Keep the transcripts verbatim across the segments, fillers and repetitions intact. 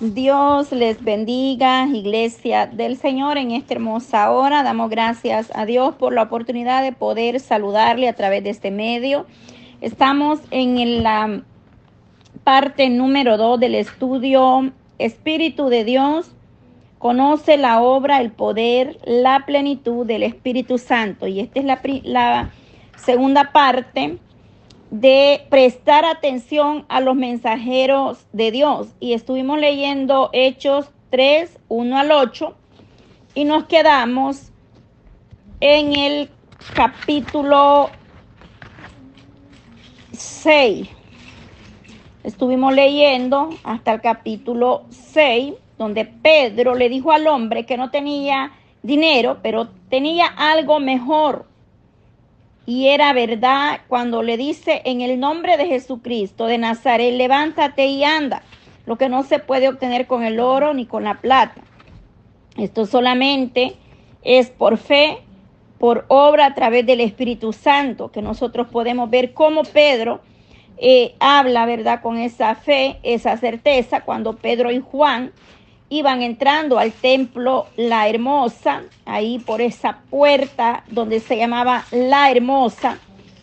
Dios les bendiga, iglesia del Señor, en esta hermosa hora. Damos gracias a Dios por la oportunidad de poder saludarle a través de este medio. Estamos en la parte número dos del estudio Espíritu de Dios. Conoce la obra, el poder, la plenitud del Espíritu Santo. Y esta es la, la segunda parte de prestar atención a los mensajeros de Dios. Y estuvimos leyendo Hechos tres, uno al ocho, y nos quedamos en el capítulo seis. Estuvimos leyendo hasta el capítulo seis, donde Pedro le dijo al hombre que no tenía dinero, pero tenía algo mejor. Y era verdad cuando le dice: en el nombre de Jesucristo de Nazaret, levántate y anda. Lo que no se puede obtener con el oro ni con la plata. Esto solamente es por fe, por obra a través del Espíritu Santo, que nosotros podemos ver cómo Pedro eh, habla, ¿verdad? Con esa fe, esa certeza, cuando Pedro y Juan iban entrando al templo La Hermosa, ahí por esa puerta donde se llamaba La Hermosa.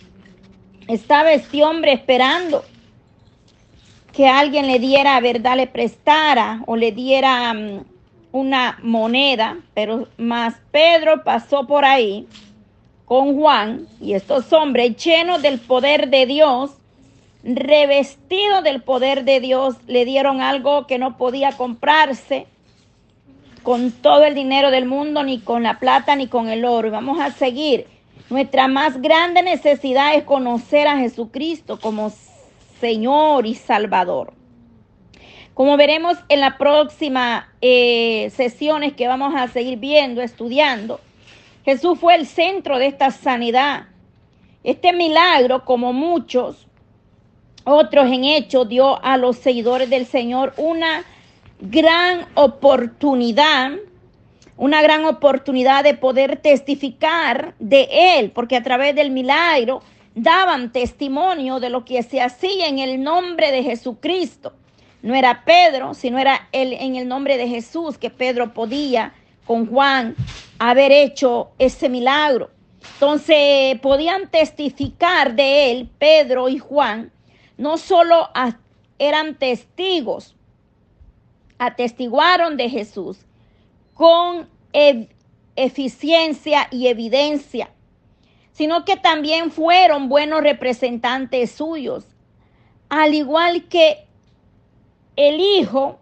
Estaba este hombre esperando que alguien le diera, verdad, le prestara o le diera um, una moneda, pero más Pedro pasó por ahí con Juan, y estos hombres llenos del poder de Dios, revestido del poder de Dios, le dieron algo que no podía comprarse con todo el dinero del mundo, ni con la plata, ni con el oro. Y vamos a seguir. Nuestra más grande necesidad es conocer a Jesucristo como Señor y Salvador. Como veremos en las próximas eh, sesiones que vamos a seguir viendo, estudiando, Jesús fue el centro de esta sanidad. Este milagro, como muchos otros en Hechos, dio a los seguidores del Señor una gran oportunidad, una gran oportunidad de poder testificar de Él, porque a través del milagro daban testimonio de lo que se hacía en el nombre de Jesucristo. No era Pedro, sino era él, en el nombre de Jesús, que Pedro podía con Juan haber hecho ese milagro. Entonces podían testificar de Él, Pedro y Juan. No solo eran testigos, atestiguaron de Jesús con e- eficiencia y evidencia, sino que también fueron buenos representantes suyos, al igual que el Hijo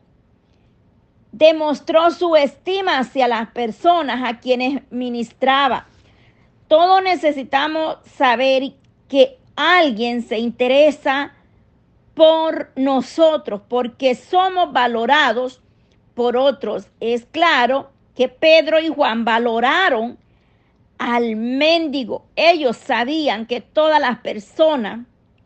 demostró su estima hacia las personas a quienes ministraba. Todos necesitamos saber que alguien se interesa por nosotros, porque somos valorados por otros. Es claro que Pedro y Juan valoraron al mendigo. Ellos sabían que todas las personas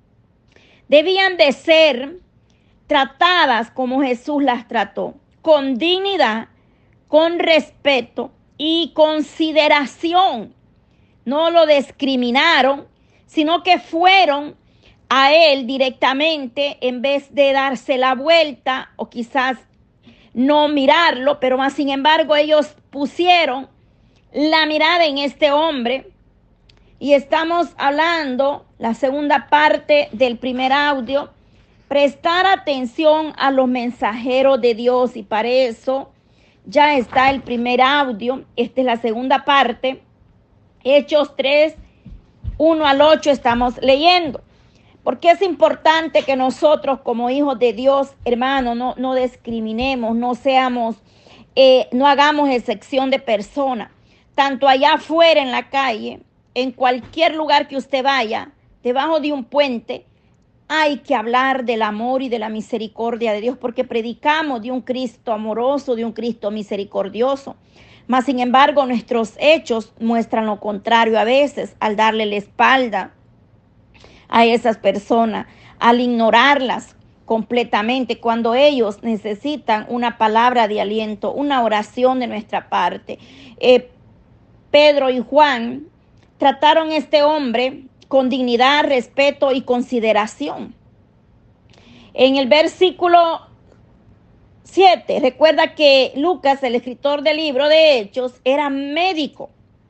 debían de ser tratadas como Jesús las trató, con dignidad, con respeto y consideración. No lo discriminaron, sino que fueron a Él directamente en vez de darse la vuelta o quizás no mirarlo, pero más sin embargo ellos pusieron la mirada en este hombre. Y estamos hablando, la segunda parte del primer audio, prestar atención a los mensajeros de Dios, y para eso ya está el primer audio. Esta es la segunda parte, Hechos tres, uno al ocho estamos leyendo. Porque es importante que nosotros como hijos de Dios, hermanos, no, no discriminemos, no seamos, eh, no hagamos excepción de personas. Tanto allá afuera en la calle, en cualquier lugar que usted vaya, debajo de un puente, hay que hablar del amor y de la misericordia de Dios, porque predicamos de un Cristo amoroso, de un Cristo misericordioso. Mas, sin embargo, nuestros hechos muestran lo contrario a veces, al darle la espalda a esas personas, al ignorarlas completamente cuando ellos necesitan una palabra de aliento, una oración de nuestra parte. Eh, Pedro y Juan trataron a este hombre con dignidad, respeto y consideración. En el versículo siete. Recuerda que Lucas, el escritor del libro de Hechos, era médico.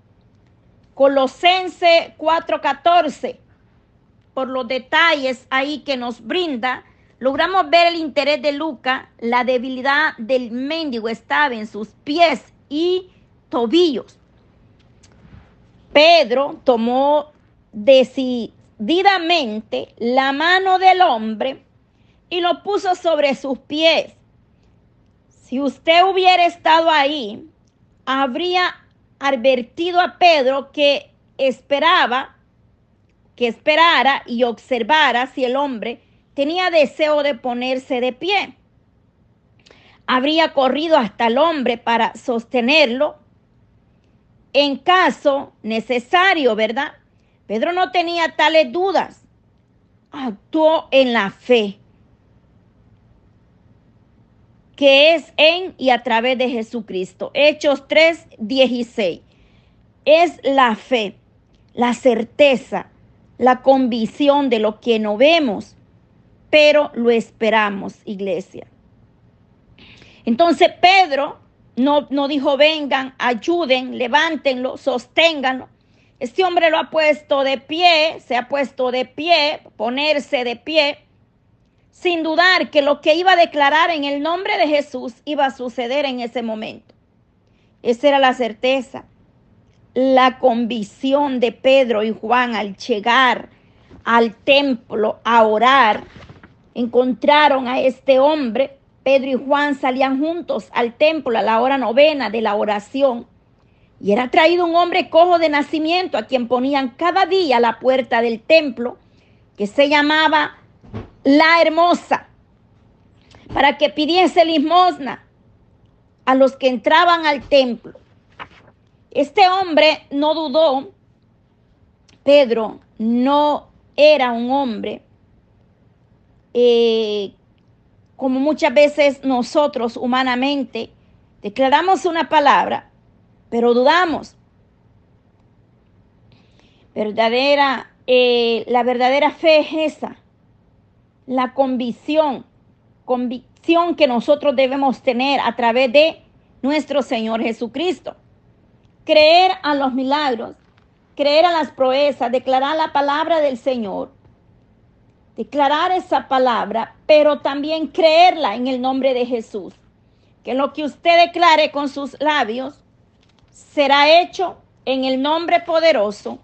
Colosenses cuatro catorce. Por los detalles ahí que nos brinda, logramos ver el interés de Lucas. La debilidad del mendigo estaba en sus pies y tobillos. Pedro tomó decididamente la mano del hombre y lo puso sobre sus pies. Si usted hubiera estado ahí, habría advertido a Pedro que esperaba, que esperara y observara si el hombre tenía deseo de ponerse de pie. Habría corrido hasta el hombre para sostenerlo en caso necesario, ¿verdad? Pedro no tenía tales dudas. Actuó en la fe, que es en y a través de Jesucristo. Hechos tres dieciséis. Es la fe, la certeza, la convicción de lo que no vemos, pero lo esperamos, iglesia. Entonces Pedro no, no dijo vengan, ayuden, levántenlo, sosténganlo. Este hombre lo ha puesto de pie, se ha puesto de pie, ponerse de pie, sin dudar que lo que iba a declarar en el nombre de Jesús iba a suceder en ese momento. Esa era la certeza, la convicción de Pedro y Juan al llegar al templo a orar. Encontraron a este hombre. Pedro y Juan salían juntos al templo a la hora novena de la oración. Y era traído un hombre cojo de nacimiento a quien ponían cada día a la puerta del templo, que se llamaba La Hermosa, para que pidiese limosna a los que entraban al templo. Este hombre no dudó. Pedro no era un hombre eh, como muchas veces nosotros humanamente declaramos una palabra, pero dudamos. Verdadera, eh, la verdadera fe es esa, la convicción, convicción que nosotros debemos tener a través de nuestro Señor Jesucristo. Creer a los milagros, creer a las proezas, declarar la palabra del Señor, declarar esa palabra, pero también creerla en el nombre de Jesús. Que lo que usted declare con sus labios será hecho en el nombre poderoso,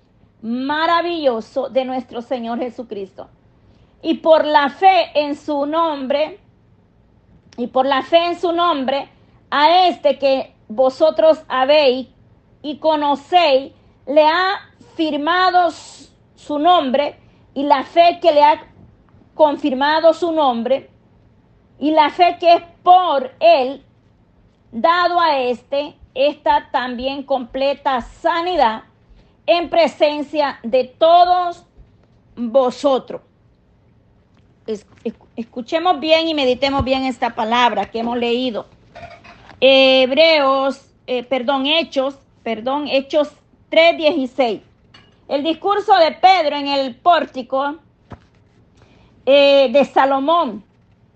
maravilloso de nuestro Señor Jesucristo. Y por la fe en su nombre, y por la fe en su nombre, a este que vosotros habéis y conocéis, le ha firmado su nombre, y la fe que le ha confirmado su nombre, y la fe que es por él dado a este, esta también completa sanidad en presencia de todos vosotros. Es, es, escuchemos bien y meditemos bien esta palabra que hemos leído. Hebreos, eh, perdón, Hechos, perdón, Hechos tres dieciséis. El discurso de Pedro en el pórtico eh, de Salomón.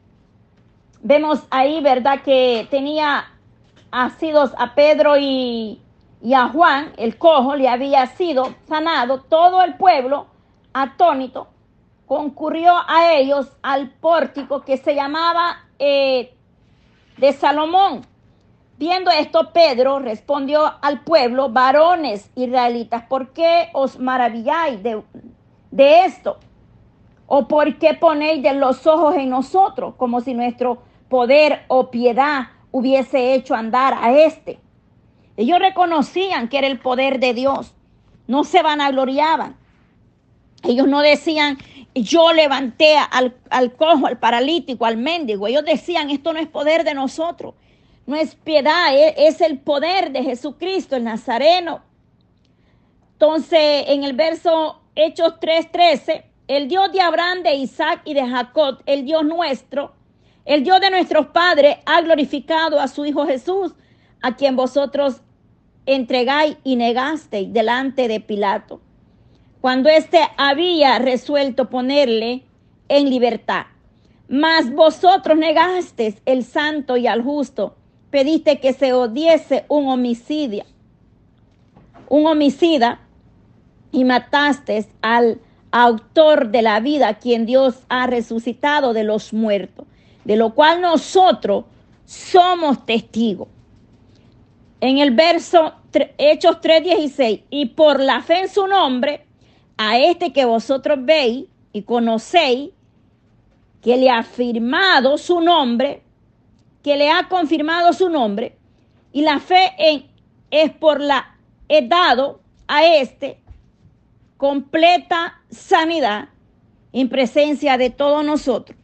Vemos ahí, ¿verdad?, que tenía asidos a Pedro y, y a Juan, el cojo, le había sido sanado. Todo el pueblo, atónito, concurrió a ellos al pórtico que se llamaba eh, de Salomón. Viendo esto, Pedro respondió al pueblo: varones israelitas, ¿por qué os maravilláis de, de esto? ¿O por qué ponéis de los ojos en nosotros, como si nuestro poder o piedad hubiese hecho andar a este? Ellos reconocían que era el poder de Dios, no se vanagloriaban. Ellos no decían: yo levanté al, al cojo, al paralítico, al mendigo. Ellos decían: esto no es poder de nosotros, no es piedad, es, es el poder de Jesucristo, el Nazareno. Entonces, en el verso Hechos tres trece, el Dios de Abraham, de Isaac y de Jacob, el Dios nuestro, el Dios de nuestros padres, ha glorificado a su Hijo Jesús, a quien vosotros entregáis y negasteis delante de Pilato, cuando éste había resuelto ponerle en libertad. Mas vosotros negasteis el santo y al justo, pediste que se os diese un homicidio, un homicida, y matasteis al autor de la vida, quien Dios ha resucitado de los muertos, de lo cual nosotros somos testigos. En el verso Hechos tres dieciséis, y por la fe en su nombre, a este que vosotros veis y conocéis, que le ha firmado su nombre, que le ha confirmado su nombre, y la fe en, es por la, he dado a este completa sanidad en presencia de todos nosotros.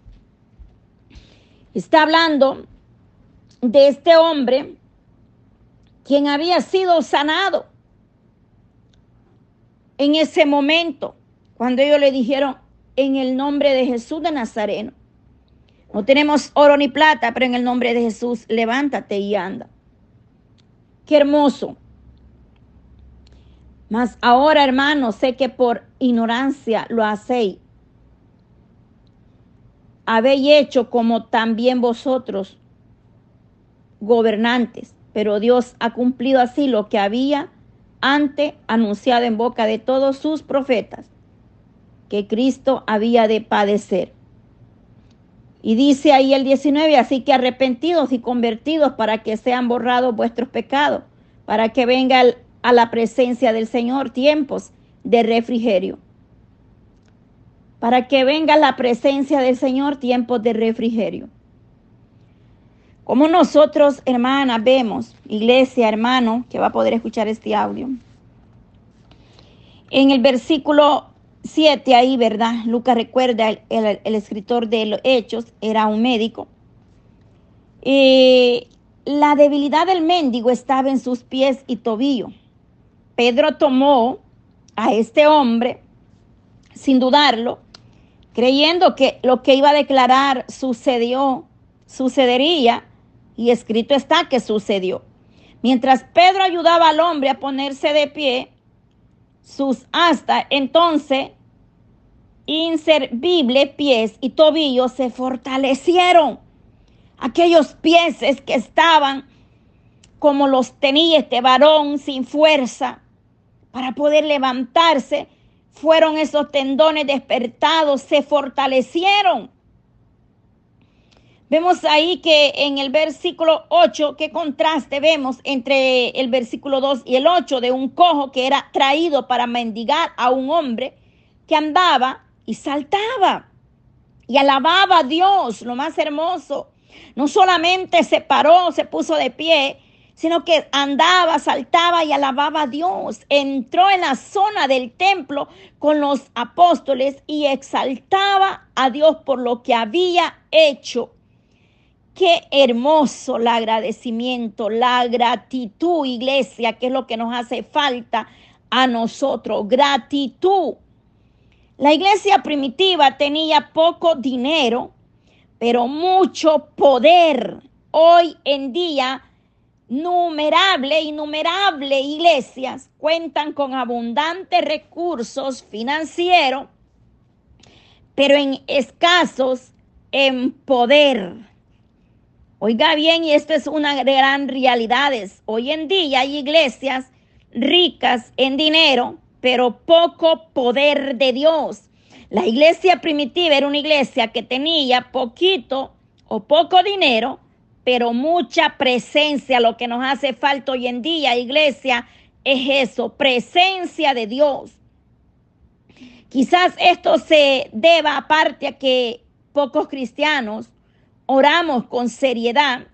Está hablando de este hombre quien había sido sanado en ese momento, cuando ellos le dijeron, en el nombre de Jesús de Nazareno. No tenemos oro ni plata, pero en el nombre de Jesús, levántate y anda. Qué hermoso. Mas ahora, hermanos, sé que por ignorancia lo hacéis. Habéis hecho como también vosotros, gobernantes, pero Dios ha cumplido así lo que había antes anunciado en boca de todos sus profetas, que Cristo había de padecer. Y dice ahí el diecinueve, así que arrepentidos y convertidos para que sean borrados vuestros pecados, para que venga el, a la presencia del Señor tiempos de refrigerio. Para que venga la presencia del Señor tiempos de refrigerio. Como nosotros, hermanas, vemos, iglesia, hermano, que va a poder escuchar este audio. En el versículo siete ahí, ¿verdad? Lucas recuerda, el, el, el escritor de los Hechos era un médico. Eh, la debilidad del mendigo estaba en sus pies y tobillo. Pedro tomó a este hombre, sin dudarlo, creyendo que lo que iba a declarar sucedió, sucedería, y escrito está que sucedió. Mientras Pedro ayudaba al hombre a ponerse de pie, sus astas, entonces, inservibles pies y tobillos se fortalecieron. Aquellos pies que estaban como los tenía este varón sin fuerza para poder levantarse, fueron esos tendones despertados, se fortalecieron. Vemos ahí que en el versículo ocho, qué contraste vemos entre el versículo dos y el ocho, de un cojo que era traído para mendigar a un hombre que andaba y saltaba y alababa a Dios, lo más hermoso. No solamente se paró, se puso de pie, sino que andaba, saltaba y alababa a Dios. Entró en la zona del templo con los apóstoles y exaltaba a Dios por lo que había hecho. Qué hermoso el agradecimiento, la gratitud, iglesia, que es lo que nos hace falta a nosotros, gratitud. La iglesia primitiva tenía poco dinero, pero mucho poder. Hoy en día, numerable, innumerables iglesias cuentan con abundantes recursos financieros, pero en escasos en poder. Oiga bien, y esto es una gran realidad. Hoy en día hay iglesias ricas en dinero, pero poco poder de Dios. La iglesia primitiva era una iglesia que tenía poquito o poco dinero, pero mucha presencia. Lo que nos hace falta hoy en día, iglesia, es eso, presencia de Dios. Quizás esto se deba aparte a que pocos cristianos oramos con seriedad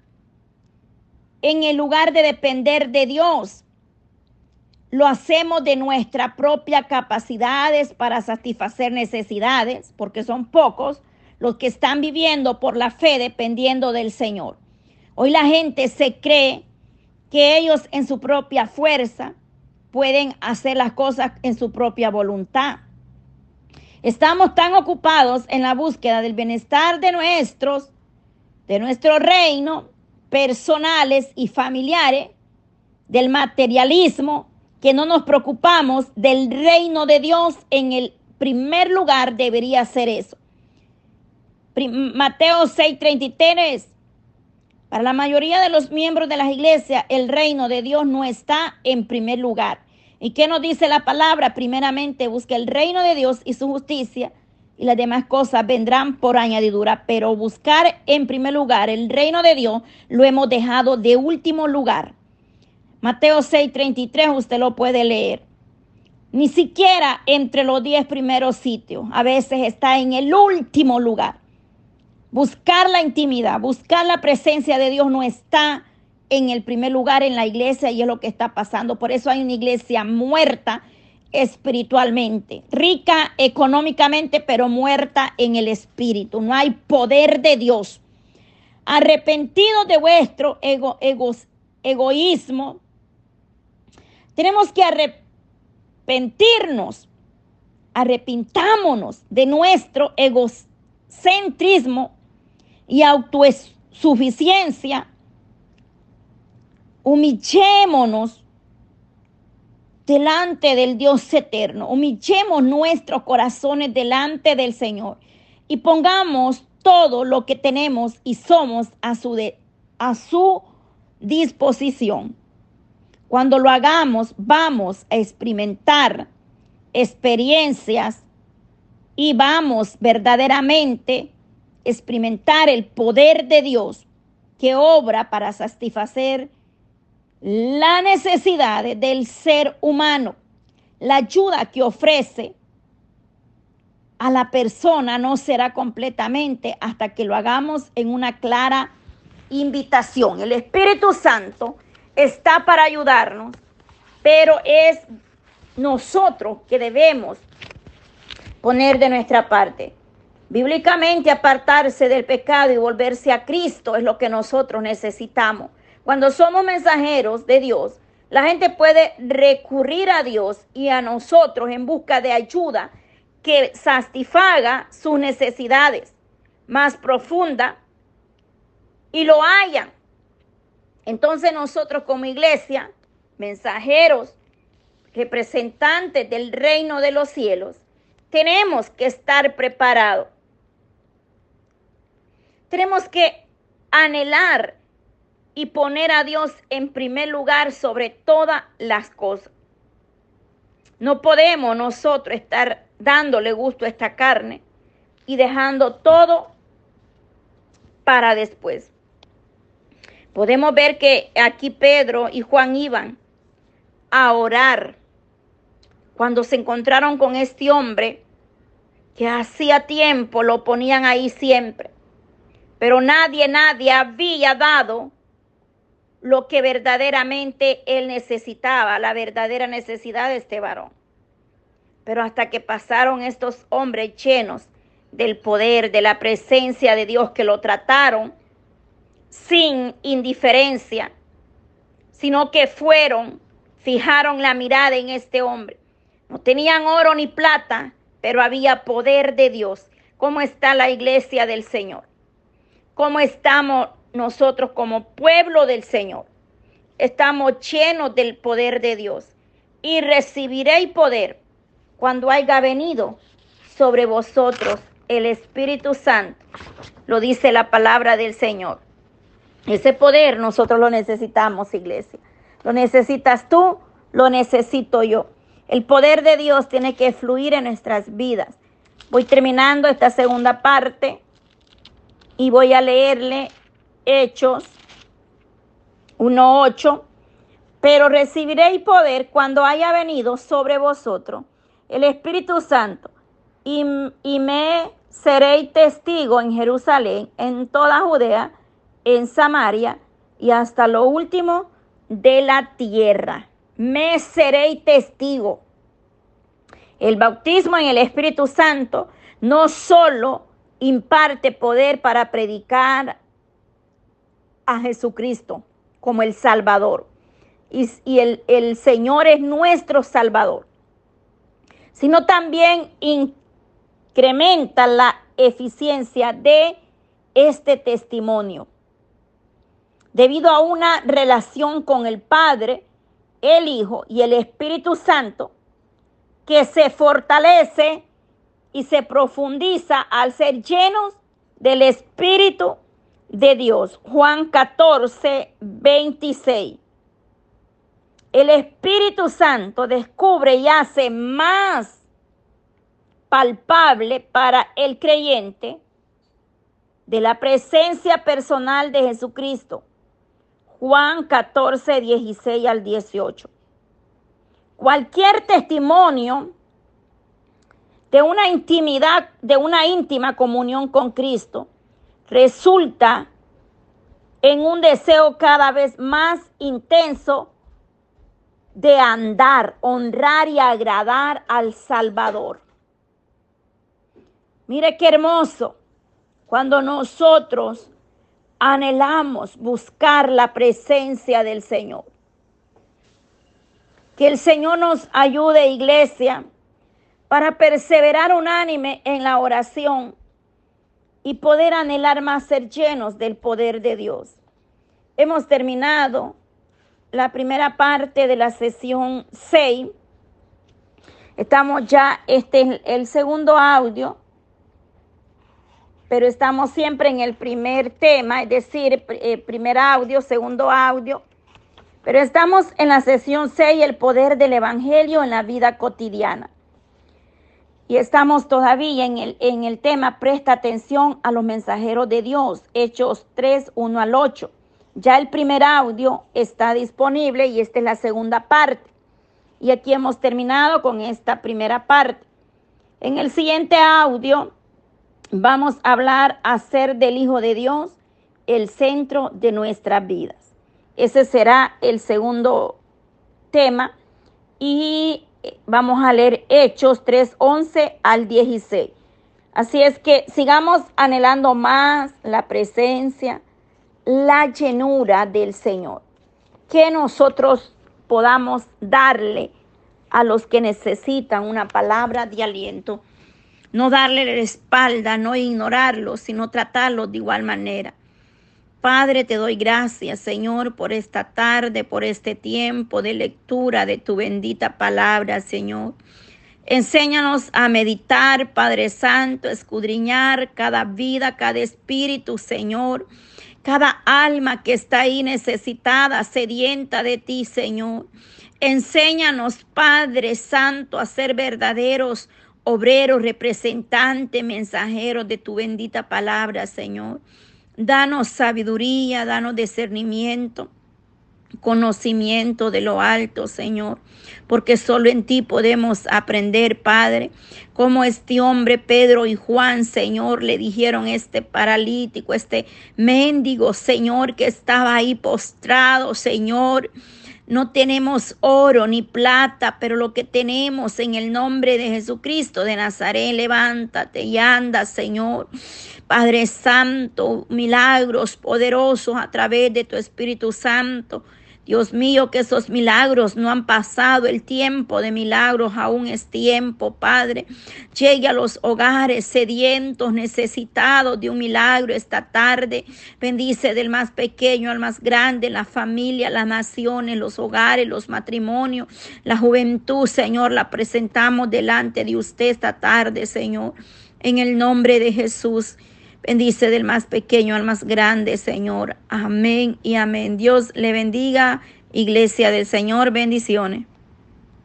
en el lugar de depender de Dios. Lo hacemos de nuestras propias capacidades para satisfacer necesidades, porque son pocos los que están viviendo por la fe dependiendo del Señor. Hoy la gente se cree que ellos en su propia fuerza pueden hacer las cosas en su propia voluntad. Estamos tan ocupados en la búsqueda del bienestar de nuestros de nuestro reino, personales y familiares, del materialismo, que no nos preocupamos del reino de Dios. En el primer lugar debería ser eso. Mateo seis treinta y tres. Para la mayoría de los miembros de las iglesias, el reino de Dios no está en primer lugar. ¿Y qué nos dice la palabra? Primeramente, busca el reino de Dios y su justicia, y las demás cosas vendrán por añadidura. Pero buscar en primer lugar el reino de Dios lo hemos dejado de último lugar. Mateo seis treinta y tres, usted lo puede leer. Ni siquiera entre los diez primeros sitios. A veces está en el último lugar. Buscar la intimidad, buscar la presencia de Dios no está en el primer lugar en la iglesia, y es lo que está pasando. Por eso hay una iglesia muerta espiritualmente, rica económicamente, pero muerta en el espíritu. No hay poder de Dios. Arrepentidos de vuestro ego, ego, egoísmo, tenemos que arrepentirnos, arrepintámonos de nuestro egocentrismo y autosuficiencia. Humillémonos delante del Dios eterno. Humillemos nuestros corazones delante del Señor y pongamos todo lo que tenemos y somos a su, de, a su disposición. Cuando lo hagamos, vamos a experimentar experiencias y vamos verdaderamente a experimentar el poder de Dios que obra para satisfacer las necesidades del ser humano. La ayuda que ofrece a la persona no será completamente hasta que lo hagamos en una clara invitación. El Espíritu Santo está para ayudarnos, pero es nosotros que debemos poner de nuestra parte. Bíblicamente, apartarse del pecado y volverse a Cristo es lo que nosotros necesitamos. Cuando somos mensajeros de Dios, la gente puede recurrir a Dios y a nosotros en busca de ayuda que satisfaga sus necesidades más profundas y lo hayan. Entonces nosotros como iglesia, mensajeros, representantes del reino de los cielos, tenemos que estar preparados. Tenemos que anhelar y poner a Dios en primer lugar sobre todas las cosas. No podemos nosotros estar dándole gusto a esta carne y dejando todo para después. Podemos ver que aquí Pedro y Juan iban a orar cuando se encontraron con este hombre que hacía tiempo lo ponían ahí siempre. Pero nadie, nadie había dado lo que verdaderamente él necesitaba, la verdadera necesidad de este varón. Pero hasta que pasaron estos hombres llenos del poder, de la presencia de Dios, que lo trataron sin indiferencia, sino que fueron, fijaron la mirada en este hombre. No tenían oro ni plata, pero había poder de Dios. ¿Cómo está la iglesia del Señor? ¿Cómo estamos nosotros como pueblo del Señor? Estamos llenos del poder de Dios. Y recibiréis poder cuando haya venido sobre vosotros el Espíritu Santo. Lo dice la palabra del Señor. Ese poder nosotros lo necesitamos, iglesia. Lo necesitas tú, lo necesito yo. El poder de Dios tiene que fluir en nuestras vidas. Voy terminando esta segunda parte y voy a leerle Hechos uno ocho. Pero recibiréis poder cuando haya venido sobre vosotros el Espíritu Santo, y, y me seréis testigo en Jerusalén, en toda Judea, en Samaria y hasta lo último de la tierra. Me seréis testigo. El bautismo en el Espíritu Santo no solo imparte poder para predicar a Jesucristo como el Salvador, y, y el, el Señor es nuestro Salvador, sino también incrementa la eficiencia de este testimonio. Debido a una relación con el Padre, el Hijo y el Espíritu Santo, que se fortalece y se profundiza al ser llenos del Espíritu de Dios. Juan catorce, veintiséis. El Espíritu Santo descubre y hace más palpable para el creyente de la presencia personal de Jesucristo. Juan catorce, dieciséis al dieciocho. Cualquier testimonio de una intimidad, de una íntima comunión con Cristo, resulta en un deseo cada vez más intenso de andar, honrar y agradar al Salvador. Mire qué hermoso cuando nosotros anhelamos buscar la presencia del Señor. Que el Señor nos ayude, iglesia, para perseverar unánime en la oración y poder anhelar más ser llenos del poder de Dios. Hemos terminado la primera parte de la sesión seis. Estamos ya, este es el segundo audio, pero estamos siempre en el primer tema, es decir, eh, primer audio, segundo audio. Pero estamos en la sesión seis, el poder del evangelio en la vida cotidiana. Y estamos todavía en el, en el tema, presta atención a los mensajeros de Dios, Hechos tres, uno al ocho. Ya el primer audio está disponible y esta es la segunda parte. Y aquí hemos terminado con esta primera parte. En el siguiente audio vamos a hablar a hacer del Hijo de Dios el centro de nuestras vidas. Ese será el segundo tema y vamos a leer Hechos tres, once al dieciséis. Así es que sigamos anhelando más la presencia, la llenura del Señor. Que nosotros podamos darle a los que necesitan una palabra de aliento. No darle la espalda, no ignorarlos, sino tratarlos de igual manera. Padre, te doy gracias, Señor, por esta tarde, por este tiempo de lectura de tu bendita palabra, Señor. Enséñanos a meditar, Padre Santo, escudriñar cada vida, cada espíritu, Señor. Cada alma que está ahí necesitada, sedienta de ti, Señor. Enséñanos, Padre Santo, a ser verdaderos obreros, representantes, mensajeros de tu bendita palabra, Señor. Danos sabiduría, danos discernimiento, conocimiento de lo alto, Señor, porque solo en ti podemos aprender, Padre, como este hombre, Pedro y Juan, Señor, le dijeron a este paralítico, este mendigo, Señor, que estaba ahí postrado, Señor. No tenemos oro ni plata, pero lo que tenemos en el nombre de Jesucristo de Nazaret, levántate y anda, Señor. Padre Santo, milagros poderosos a través de tu Espíritu Santo. Dios mío, que esos milagros no han pasado, el tiempo de milagros aún es tiempo, Padre. Llegue a los hogares sedientos, necesitados de un milagro esta tarde. Bendice del más pequeño al más grande, la familia, las naciones, los hogares, los matrimonios, la juventud, Señor, la presentamos delante de usted esta tarde, Señor. En el nombre de Jesús. Bendice del más pequeño al más grande, Señor. Amén y amén. Dios le bendiga, Iglesia del Señor. Bendiciones.